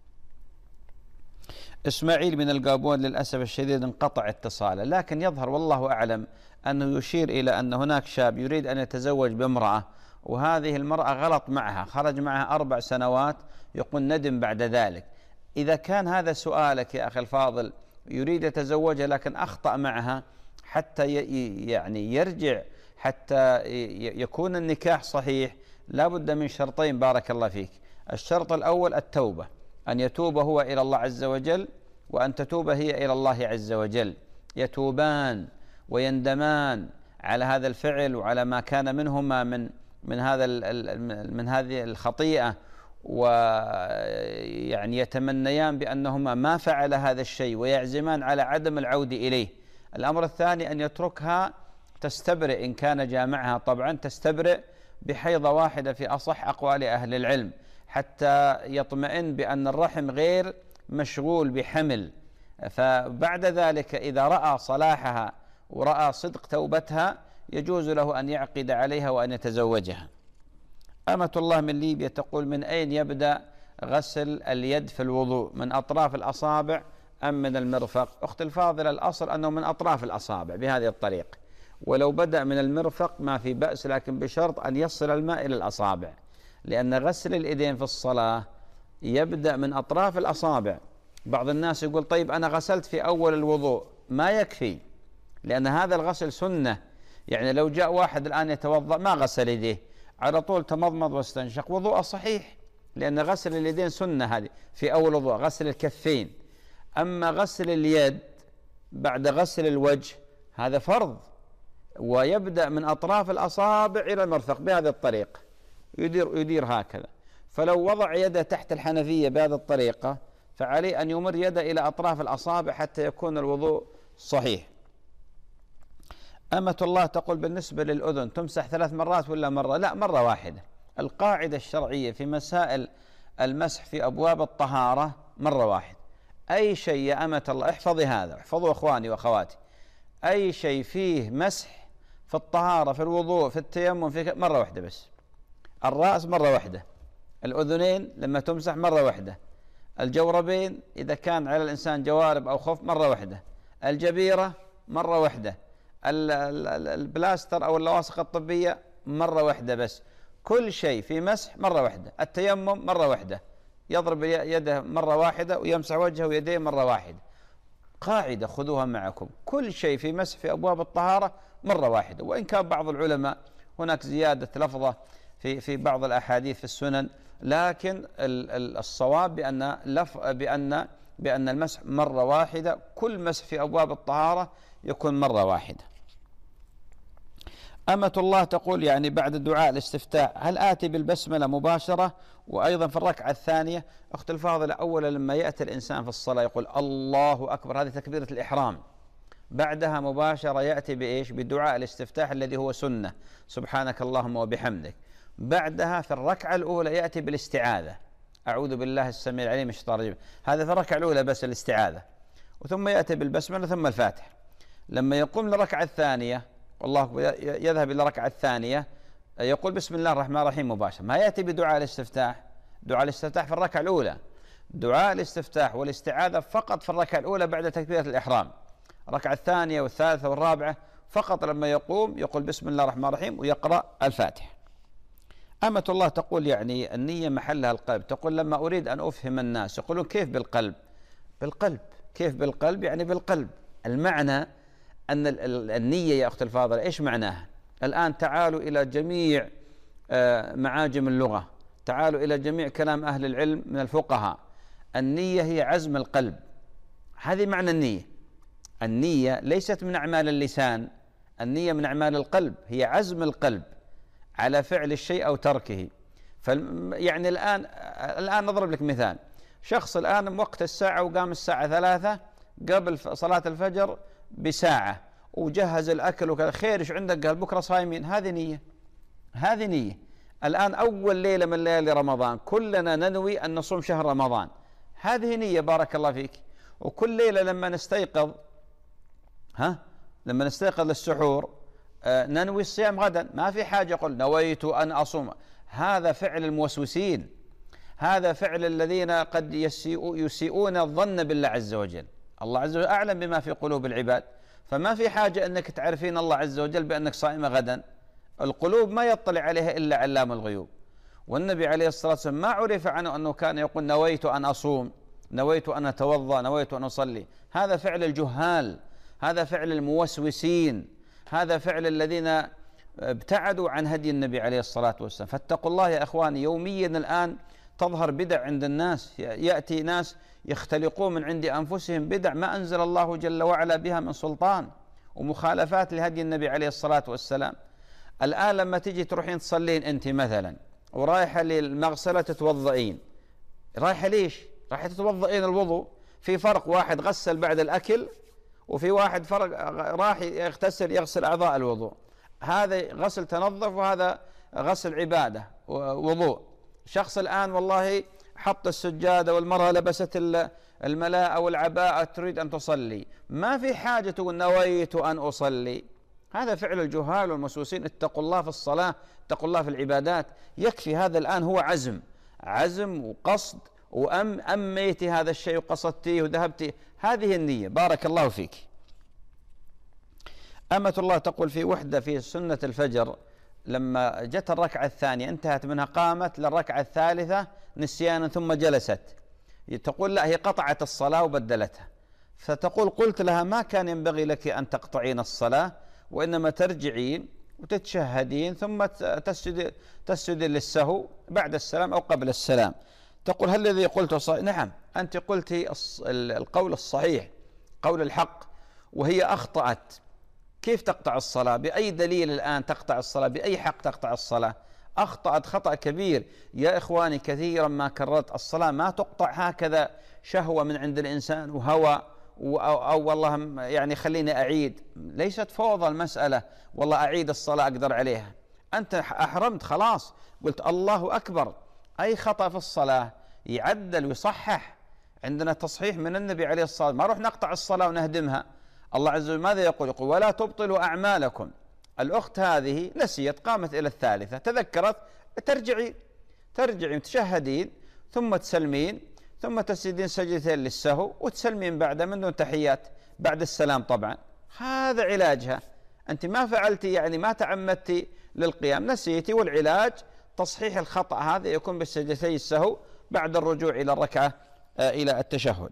إسماعيل من القابون للأسف الشديد انقطع اتصاله، لكن يظهر والله أعلم أنه يشير إلى أن هناك شاب يريد أن يتزوج بامرأة، وهذه المرأة غلط معها، خرج معها أربع سنوات، يقول ندم بعد ذلك. إذا كان هذا سؤالك يا أخي الفاضل، يريد يتزوجها لكن أخطأ معها، حتى يعني يرجع حتى يكون النكاح صحيح لا بد من شرطين بارك الله فيك. الشرط الأول التوبة، أن يتوب هو إلى الله عز وجل، وأن تتوب هي إلى الله عز وجل، يتوبان ويندمان على هذا الفعل وعلى ما كان منهما من من هذا من هذه الخطيئة، ويعني يتمنيان بأنهما ما فعل هذا الشيء ويعزمان على عدم العودة إليه. الأمر الثاني أن يتركها تستبرئ، إن كان جامعها طبعا تستبرئ بحيضة واحدة في أصح أقوال أهل العلم، حتى يطمئن بأن الرحم غير مشغول بحمل. فبعد ذلك إذا رأى صلاحها ورأى صدق توبتها يجوز له أن يعقد عليها وأن يتزوجها. أمة الله من ليبيا تقول من أين يبدأ غسل اليد في الوضوء، من أطراف الأصابع أم من المرفق؟ أخت الفاضلة الأصل أنه من أطراف الأصابع بهذه الطريقة، ولو بدأ من المرفق ما في بأس، لكن بشرط أن يصل الماء إلى الأصابع، لأن غسل اليدين في الصلاة يبدأ من أطراف الأصابع. بعض الناس يقول طيب أنا غسلت في أول الوضوء، ما يكفي، لأن هذا الغسل سنة. يعني لو جاء واحد الآن يتوضأ ما غسل يديه، على طول تمضمض واستنشق، وضوء صحيح، لأن غسل اليدين سنة هذه في أول وضوء، غسل الكفين. أما غسل اليد بعد غسل الوجه هذا فرض، ويبدأ من أطراف الأصابع إلى المرفق بهذه الطريقة، يدير, يدير هكذا. فلو وضع يده تحت الحنفية بهذه الطريقة فعليه أن يمر يده إلى أطراف الأصابع حتى يكون الوضوء صحيح. أمة الله تقول بالنسبة للأذن تمسح ثلاث مرات ولا مرة؟ لا، مرة واحدة. القاعدة الشرعية في مسائل المسح في أبواب الطهارة مرة واحدة. أي شيء يا أمة الله، احفظي هذا، احفظوا أخواني وأخواتي، أي شيء فيه مسح في الطهارة في الوضوء في التيمم في مرة واحدة بس. الرأس مرة واحدة، الأذنين لما تمسح مرة واحدة، الجوربين إذا كان على الإنسان جوارب أو خف مرة واحدة، الجبيرة مرة واحدة، البلاستر أو اللواصق الطبية مرة واحدة بس. كل شيء في مسح مرة واحدة. التيمم مرة واحدة، يضرب يده مرة واحدة ويمسح وجهه ويديه مرة واحدة. قاعدة خذوها معكم، كل شيء في مسح في أبواب الطهارة مرة واحدة. وإن كان بعض العلماء هناك زيادة لفظة في في بعض الأحاديث في السنن، لكن الصواب بأن لف بأن بأن المسح مرة واحدة، كل مسح في أبواب الطهارة يكون مرة واحدة. أمة الله تقول يعني بعد دعاء الاستفتاح هل آتي بالبسملة مباشرة وأيضا في الركعة الثانية؟ أخت الفاضلة، أولا لما يأتي الإنسان في الصلاة يقول الله أكبر، هذه تكبيرة الإحرام، بعدها مباشرة يأتي بإيش؟ بدعاء الاستفتاح الذي هو سنة، سبحانك اللهم وبحمدك. بعدها في الركعة الأولى يأتي بالاستعاذة، أعوذ بالله السميع العليم من الشيطان الرجيم، هذا في الركعة الأولى بس الاستعاذة، وثم يأتي بالبسملة ثم الفاتحة. لما يقوم للركعة الثانية والله يذهب إلى الركعة الثانية يقول بسم الله الرحمن الرحيم مباشرة، ما يأتي بدعاء الاستفتاح. دعاء الاستفتاح في الركعة الأولى، دعاء الاستفتاح والاستعاذة فقط في الركعة الأولى بعد تكبيرة الإحرام. الركعة الثانية والثالثة والرابعة فقط لما يقوم يقول بسم الله الرحمن الرحيم ويقرأ الفاتحة. أمة الله تقول يعني النية محلها القلب، تقول لما أريد أن أفهم الناس يقولون كيف بالقلب؟ بالقلب، كيف بالقلب؟ يعني بالقلب. المعنى أن النية يا أخت الفاضلة إيش معناها؟ الآن تعالوا إلى جميع معاجم اللغة، تعالوا إلى جميع كلام أهل العلم من الفقهاء، النية هي عزم القلب، هذه معنى النية. النية ليست من أعمال اللسان، النية من أعمال القلب، هي عزم القلب على فعل الشيء أو تركه. يعني الآن الآن نضرب لك مثال، شخص الآن وقت الساعة وقام الساعة ثلاثة قبل صلاة الفجر بساعة وجهز الأكل وكذا، خير إيش عندك؟ قال بكرة صايمين، هذه نية، هذه نية. الآن أول ليلة من ليالي رمضان كلنا ننوي أن نصوم شهر رمضان، هذه نية بارك الله فيك. وكل ليلة لما نستيقظ ها لما نستيقظ للسحور آه ننوي الصيام غدا، ما في حاجة قل نويت أن أصوم، هذا فعل الموسوسين، هذا فعل الذين قد يسيئو يسيئون الظن بالله عز وجل. الله عز وجل أعلم بما في قلوب العباد، فما في حاجة أنك تعرفين الله عز وجل بأنك صائمة غدا، القلوب ما يطلع عليها إلا علام الغيوب. والنبي عليه الصلاة والسلام ما عرف عنه أنه كان يقول نويت أن أصوم، نويت أن أتوضأ، نويت أن أصلي، هذا فعل الجهال، هذا فعل الموسوسين، هذا فعل الذين ابتعدوا عن هدي النبي عليه الصلاة والسلام. فاتقوا الله يا أخواني. يوميا الآن تظهر بدع عند الناس، يأتي ناس يختلقون من عند أنفسهم بدع ما أنزل الله جل وعلا بها من سلطان، ومخالفات لهدي النبي عليه الصلاة والسلام. الآن لما تيجي تروحين تصلين أنت مثلا ورايحة للمغسلة تتوضئين، رايحة ليش؟ رايحة تتوضئين الوضوء. في فرق، واحد غسل بعد الأكل وفي واحد فرق راح يغتسل يغسل أعضاء الوضوء، هذا غسل تنظف وهذا غسل عبادة وضوء. شخص الآن والله حط السجادة والمرأة لبست الملاءة والعباءة تريد أن تصلي، ما في حاجة تقول نويت أن أصلي، هذا فعل الجهال والمسوسين. اتقوا الله في الصلاة، اتقوا الله في العبادات، يكفي هذا الآن هو عزم، عزم وقصد، وأم أميتي هذا الشيء وقصدتيه وذهبتي، هذه النية بارك الله فيك. أمة الله تقول في وحدة في سنة الفجر لما جت الركعة الثانية انتهت منها قامت للركعة الثالثة نسيانا ثم جلست، تقول لا هي قطعت الصلاة وبدلتها، فتقول قلت لها ما كان ينبغي لك أن تقطعين الصلاة وإنما ترجعين وتتشهدين ثم تسجد تسجد للسهو بعد السلام أو قبل السلام. تقول هل الذي قلته صحيح؟ نعم، أنت قلت القول الصحيح، قول الحق، وهي أخطأت. كيف تقطع الصلاة؟ بأي دليل الآن تقطع الصلاة؟ بأي حق تقطع الصلاة؟ أخطأت خطأ كبير يا إخواني. كثيرا ما كررت الصلاة ما تقطع هكذا شهوة من عند الإنسان وهوى أو, أو والله يعني خليني أعيد، ليست فوضى المسألة والله أعيد الصلاة أقدر عليها، أنت أحرمت خلاص قلت الله أكبر. أي خطأ في الصلاة يعدل ويصحح، عندنا تصحيح من النبي عليه الصلاة والسلام، ما نروح نقطع الصلاة ونهدمها. الله عز وجل ماذا يقول؟ يقول ولا تبطلوا أعمالكم. الأخت هذه نسيت قامت إلى الثالثة تذكرت ترجعي ترجعي تشهدين ثم تسلمين ثم تسجدين سجدتين للسهو وتسلمين بعد من دون تحيات بعد السلام طبعا، هذا علاجها. أنت ما فعلتي يعني ما تعمدتي للقيام، نسيتي، والعلاج تصحيح الخطأ هذا يكون بالسجدتي السهو بعد الرجوع إلى الركعة آه إلى التشهد.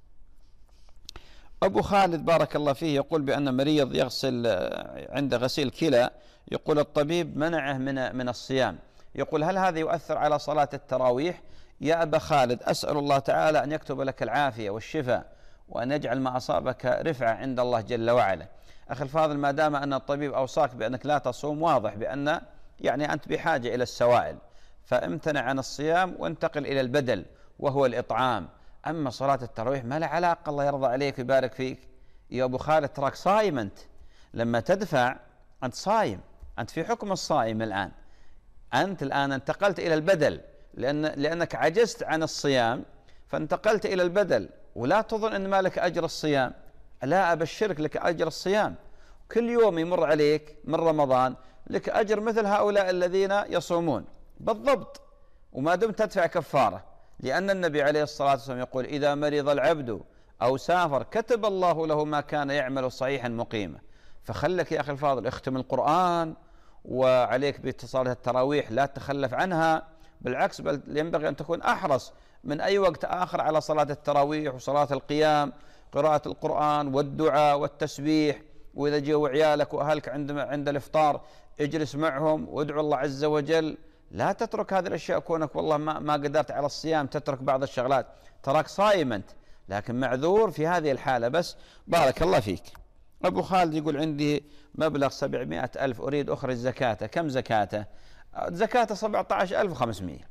أبو خالد بارك الله فيه يقول بأن مريض يغسل عند غسيل كلى، يقول الطبيب منعه من من الصيام، يقول هل هذا يؤثر على صلاة التراويح؟ يا أبا خالد أسأل الله تعالى أن يكتب لك العافية والشفاء وأن يجعل ما أصابك رفعة عند الله جل وعلا. أخي الفاضل ما دام أن الطبيب أوصاك بأنك لا تصوم، واضح بأن يعني أنت بحاجة إلى السوائل، فامتنع عن الصيام وانتقل إلى البدل وهو الإطعام. أما صلاة التراويح ما لها علاقة، الله يرضى عليك ويبارك فيك يا أبو خالد، تراك صايم أنت، لما تدفع أنت صايم، أنت في حكم الصائم الآن، أنت الآن انتقلت إلى البدل لأن لأنك عجزت عن الصيام فانتقلت إلى البدل. ولا تظن أن ما لك أجر الصيام، لا أبشرك لك أجر الصيام، كل يوم يمر عليك من رمضان لك أجر مثل هؤلاء الذين يصومون بالضبط، وما دمت تدفع كفارة، لأن النبي عليه الصلاة والسلام يقول إذا مرض العبد أو سافر كتب الله له ما كان يعمل صحيحا مقيما. فخلك يا أخي الفاضل اختم القرآن، وعليك باتصال التراويح لا تتخلف عنها، بالعكس بل ينبغي أن تكون أحرص من أي وقت آخر على صلاة التراويح وصلاة القيام، قراءة القرآن والدعاء والتسبيح. وإذا جاءوا عيالك وأهلك عند عند الإفطار اجلس معهم وادعو الله عز وجل، لا تترك هذه الأشياء كونك والله ما, ما قدرت على الصيام تترك بعض الشغلات، تراك صايم أنت لكن معذور في هذه الحالة. بس بارك الله فيك. أبو خالد يقول عندي مبلغ سبعمائة ألف أريد أخرج زكاته، كم زكاته؟ زكاته سبعة عشر ألف وخمسمائة،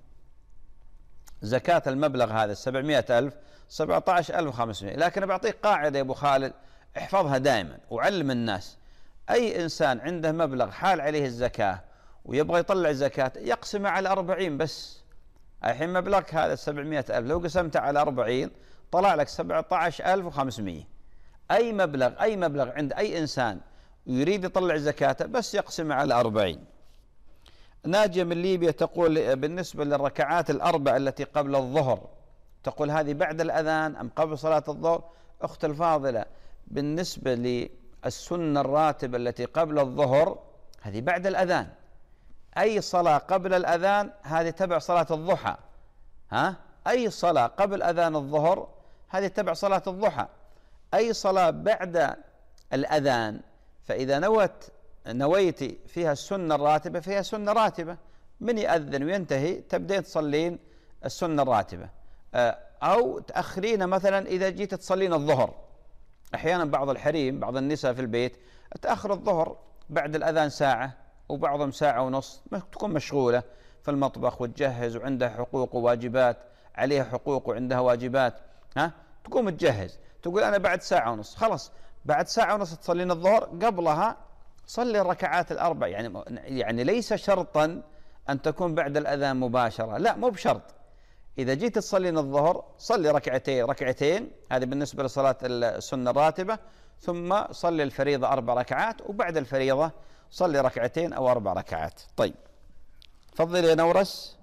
زكاة المبلغ هذا سبعمائة ألف سبعة عشر ألف وخمسمائة. لكن بعطيك قاعدة يا أبو خالد احفظها دائما وعلم الناس، أي إنسان عنده مبلغ حال عليه الزكاة ويبغى يطلع زكاة يقسمها على أربعين بس. الحين مبلغك هذا سبعمائة ألف لو قسمته على أربعين طلع لك سبعة عشر ألف وخمسمائة. أي مبلغ أي مبلغ عند أي إنسان يريد يطلع زكاته بس يقسمها على أربعين. ناجية من ليبيا تقول بالنسبة للركعات الأربع التي قبل الظهر، تقول هذه بعد الأذان أم قبل صلاة الظهر؟ أخت الفاضلة بالنسبة للسنة الراتبة التي قبل الظهر هذه بعد الأذان، أي صلاة قبل الأذان هذه تبع صلاة الضحى. ها؟ أي صلاة قبل أذان الظهر هذه تبع صلاة الضحى. أي صلاة بعد الأذان فإذا نوت نويتي فيها السنة الراتبة فيها سنة راتبة، من يأذن وينتهي تبدين تصلين السنة الراتبة، أو تأخرين مثلا إذا جيت تصلين الظهر. أحيانا بعض الحريم بعض النساء في البيت تأخر الظهر بعد الأذان ساعة وبعضهم ساعة ونص، تكون مشغولة في المطبخ وتجهز وعندها حقوق وواجبات، عليها حقوق وعندها واجبات، ها تقوم تجهز تقول أنا بعد ساعة ونص، خلاص بعد ساعة ونص تصلين الظهر، قبلها صلي الركعات الأربع. يعني يعني ليس شرطا أن تكون بعد الأذان مباشرة، لا مو بشرط. إذا جيت تصلين الظهر صلي ركعتين ركعتين هذه بالنسبة لصلاة السنة الراتبة، ثم صلي الفريضة أربع ركعات، وبعد الفريضة صلي ركعتين أو أربع ركعات. طيب تفضلي يا نورس.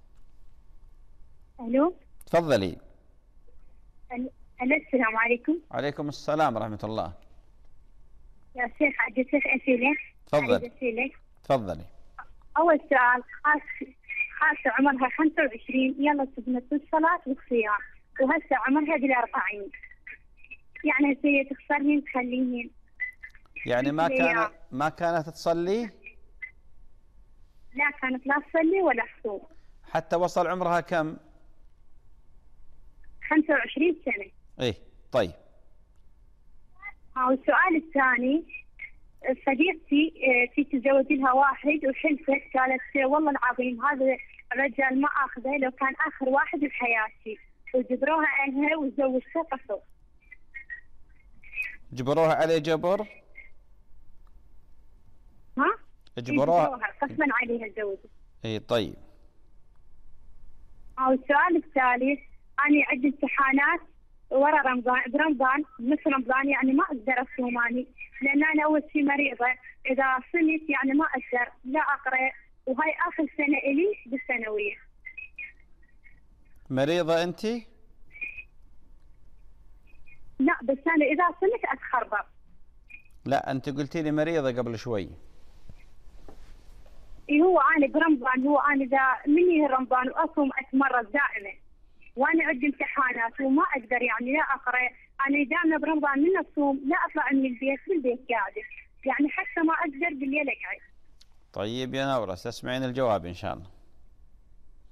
ألو تفضلي. ألو السلام عليكم. عليكم السلام ورحمة الله. يا شيخ عندي ثلاث أسئلة. تفضل. تفضلي. أول سؤال، خاصة عمرها خمسة وعشرين يلا سبنت الصلاة والصيام، وهسه عمرها بالأربعين، يعني هسه تخسرين تخليهن. يعني ما كانت ما كانت تصلي؟ لا كانت لا تصلي ولا تصوم. حتى وصل عمرها كم؟ خمسة وعشرين سنة. إيه طيب. والسؤال الثاني، صديقتي في تزوج لها واحد وحلفت قالت والله العظيم هذا الرجال ما اخذه لو كان اخر واحد بحياتي، وجبروها عنها وتزوجته قصر. جبروها عليه جبر؟ ها؟ جبروها غصبا عليها الزوج. اي طيب. والسؤال الثالث، انا عندي امتحانات ورا رمضان برمضان نص رمضان، يعني ما اقدر اصوم اني لان انا اول شيء مريضه، اذا صمت يعني ما اقدر لا اقرا، وهاي اخر سنه الي بالثانويه. مريضه انت؟ لا بس انا اذا صمت اتخربط. لا انت قلتي لي مريضه قبل شوي. اي هو انا برمضان، هو انا اذا مني رمضان واصوم اتمرض دائما، وانا عندي امتحانات وما اقدر يعني لا اقرا، انا دائما برمضان من اصوم لا اطلع من البيت، في البيت قاعده، يعني حتى ما اقدر بالليل اقعد. طيب يا نورس تسمعين الجواب ان شاء الله.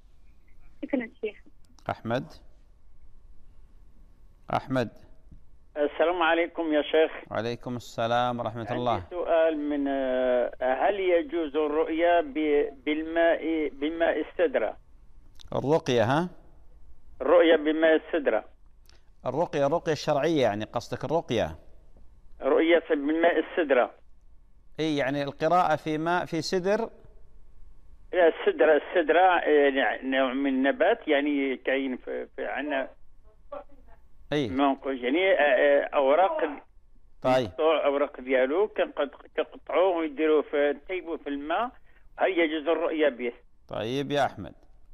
شكرا شيخ. احمد. احمد. السلام عليكم يا شيخ. وعليكم السلام ورحمة الله. عندي سؤال من هل يجوز الرؤيا بالماء بماء السدرة؟ الرقية ها؟ الرؤيا بماء السدرة. الرقية الرقية الشرعية يعني قصدك الرقية؟ رؤية بالماء السدرة. اي يعني القراءة في ماء في سدر. لا السدرة السدرة نوع من النبات يعني كاين في, في عندنا اي منقوش يعني اوراق. طيب اوراق ديالو كنقطعوه ويديروه في نطيبوه في الماء. هل يجوز الرؤيا به؟ طيب يا احمد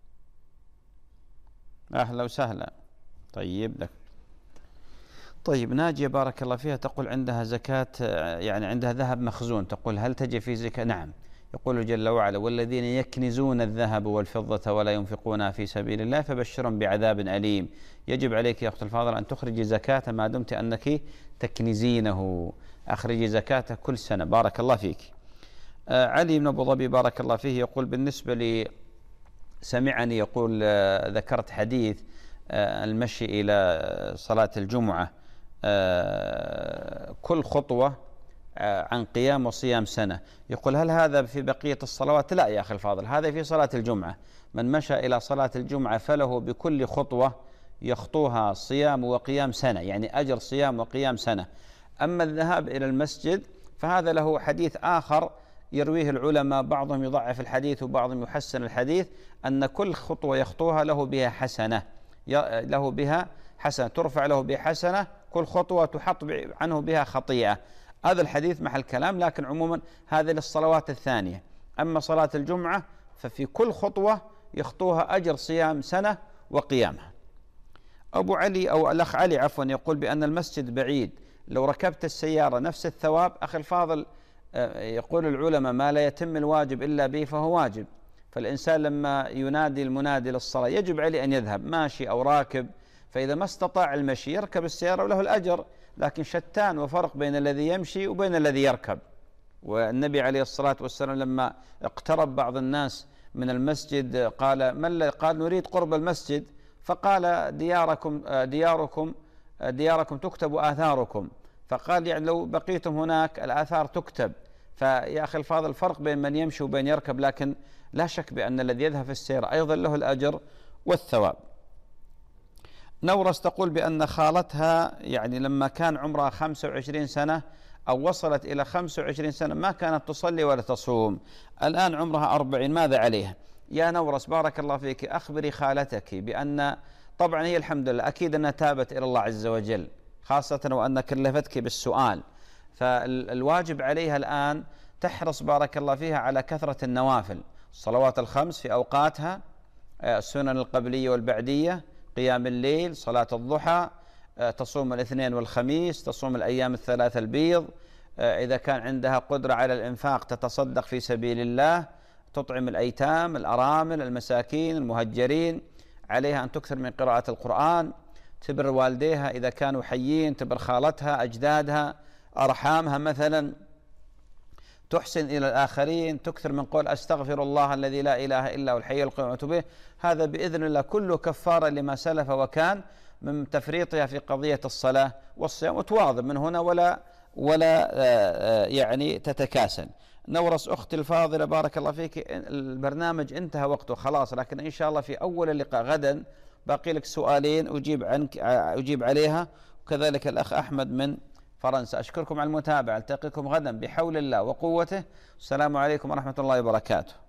اهلا وسهلا. طيب لك. طيب ناجية بارك الله فيها تقول عندها زكاة يعني عندها ذهب مخزون، تقول هل تجي في زكاة؟ نعم. يقول جل وعلا والذين يكنزون الذهب والفضة ولا ينفقونها في سبيل الله فبشرهم بعذاب أليم. يجب عليك يا أخت الفاضلة أن تخرجي زكاة ما دمت أنك تكنزينه. أخرجي زكاة كل سنة. بارك الله فيك. آه علي بن أبو ظبي بارك الله فيه يقول بالنسبة لي سمعني يقول آه ذكرت حديث آه المشي إلى صلاة الجمعة آه كل خطوة عن قيام وصيام سنة. يقول هل هذا في بقية الصلوات؟ لا يا أخي الفاضل، هذا في صلاة الجمعة. من مشى إلى صلاة الجمعة فله بكل خطوة يخطوها صيام وقيام سنة، يعني أجر صيام وقيام سنة. أما الذهاب إلى المسجد فهذا له حديث آخر يرويه العلماء، بعضهم يضعف الحديث وبعضهم يحسن الحديث، أن كل خطوة يخطوها له بها حسنة، له بها حسنة ترفع له بها حسنة، كل خطوة تحط عنه بها خطيئة. هذا الحديث محل كلام، لكن عموما هذا للصلوات الثانية. أما صلاة الجمعة ففي كل خطوة يخطوها أجر صيام سنة وقيامها. أبو علي أو الأخ علي عفوا يقول بأن المسجد بعيد، لو ركبت السيارة نفس الثواب. أخي الفاضل يقول العلماء ما لا يتم الواجب إلا به فهو واجب. فالإنسان لما ينادي المنادي للصلاة يجب عليه أن يذهب ماشي أو راكب، فإذا ما استطاع المشي يركب السيارة وله الأجر، لكن شتان وفرق بين الذي يمشي وبين الذي يركب. والنبي عليه الصلاة والسلام لما اقترب بعض الناس من المسجد قال من قال نريد قرب المسجد، فقال دياركم دياركم دياركم تكتب آثاركم، فقال يعني لو بقيتم هناك الآثار تكتب. فيا أخي الفاضل الفرق بين من يمشي وبين يركب، لكن لا شك بأن الذي يذهب في السير أيضا له الأجر والثواب. نورس تقول بأن خالتها يعني لما كان عمرها خمسة وعشرين سنة أو وصلت إلى خمسة وعشرين سنة ما كانت تصلي ولا تصوم، الآن عمرها أربعين، ماذا عليها؟ يا نورس بارك الله فيك أخبري خالتك بأن طبعا هي الحمد لله أكيد أنها تابت إلى الله عز وجل، خاصة وأن كلفتك بالسؤال، فالواجب عليها الآن تحرص بارك الله فيها على كثرة النوافل، الصلوات الخمس في أوقاتها، السنن القبلية والبعدية، قيام الليل، صلاة الضحى، تصوم الاثنين والخميس، تصوم الأيام الثلاثة البيض، إذا كان عندها قدرة على الإنفاق تتصدق في سبيل الله، تطعم الأيتام، الأرامل، المساكين، المهجرين، عليها أن تكثر من قراءة القرآن، تبر والديها إذا كانوا حيين، تبر خالتها، أجدادها، أرحامها مثلا، تحسن إلى الآخرين، تكثر من قول أستغفر الله الذي لا إله إلا هو الحي القيوم وأتوب إليه. هذا بإذن الله كله كفارة لما سلف وكان من تفريطها في قضية الصلاة والصيام، وتواظب من هنا ولا ولا يعني تتكاسل. نورس أختي الفاضلة بارك الله فيك، البرنامج انتهى وقته خلاص، لكن إن شاء الله في أول اللقاء غدا باقي لك سؤالين أجيب عنك أجيب عليها، وكذلك الأخ أحمد من فرنسا. أشكركم على المتابعة، ألتقيكم غدا بحول الله وقوته. السلام عليكم ورحمة الله وبركاته.